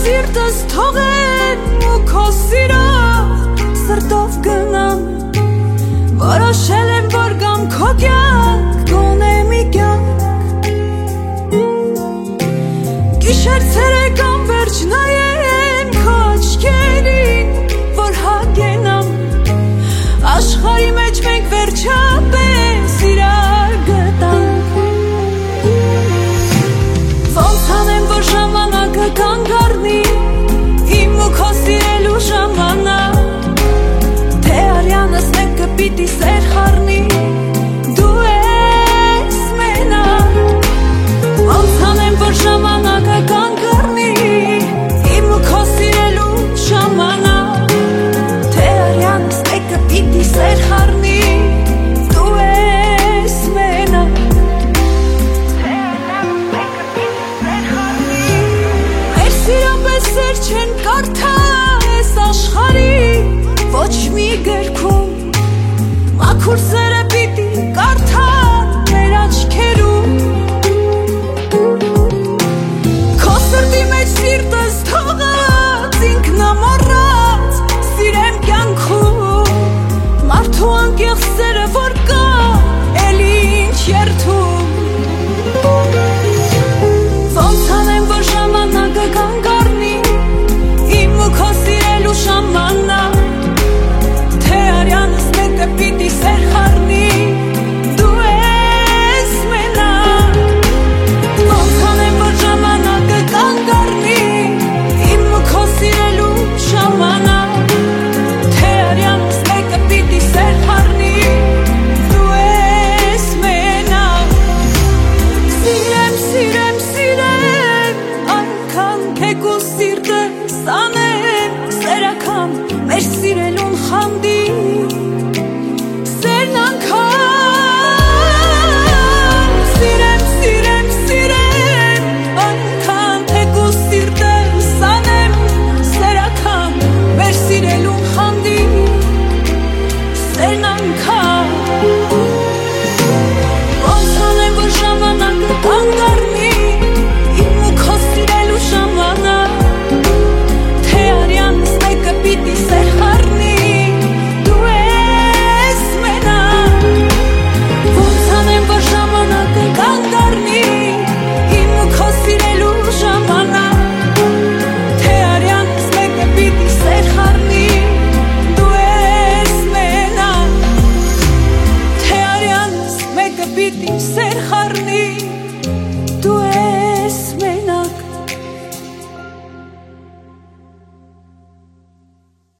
սիրտս թողեմ ու քո սիրով սրտով գնամ որոշել եմ որ գամ քո կյանք գոնե մի կյանք գիշեր ցերեկան վերջ նայեմ քո աչքերին որ հագենամ աշխարհի մեջ մենք վերջապես իրար գտանք ոնց անեմ որ ժամանակը կանգ առնի իմ ու քո սիրելու ժամանակ թե արյանս մեկը պիտի սեր խառնի դու ես մենակ ոնց անեմ որ ժամանակը կանգ առնի իմ ու քո սիրելու ժամանակ թե արյանս մեկը պիտի սեր խառնի դու ես մենակ Սեր չեն կարդա ես աշխարհի ոչ մի գրքում մաքուր սերը պիտի կարդա մեր աչքերում քո սրտի մեջ սիրտս թողած ինքնամոռաց սիրեմ կյանքում մարդու անկեղծ սերը որ կա էլի ինչ երթում ոնց անեմ որ ժամանակը կանգ առնի քո սիրելու ժամանակ թե արյանս մեկը պիտի սեր խառնի դու ես մենակ ոնց անեմ որ ժամանակը կանգ առնի իմ ու քո սիրելու ժամանակ թե արյանս մեկը պիտի սեր խառնի դու ես մենակ սիրեմ սիրեմ սիրեմ այնքան քեգու սիրտս անեմ սերական մեր սիրելուն խանդի սերն անգամ սիրեմ սիրեմ սիրեմ այնքան թեկու սիրտս անեմ սերական մեր սիրելուն խանդի սերն անգամ ոնց անեմ որ ժամանակը կանգ առնի իմ ու քո սիրելու ժամանակ պիտի սեր խառնի դու ես մենակ ոնց անեմ որ ժամանակը կանգ առնի իմ ու քո սիրելու ժամանակ թե արյանս մեկը պիտի սեր խառնի դու ես մենակ թե արյանս մեկը պիտի սեր խառնի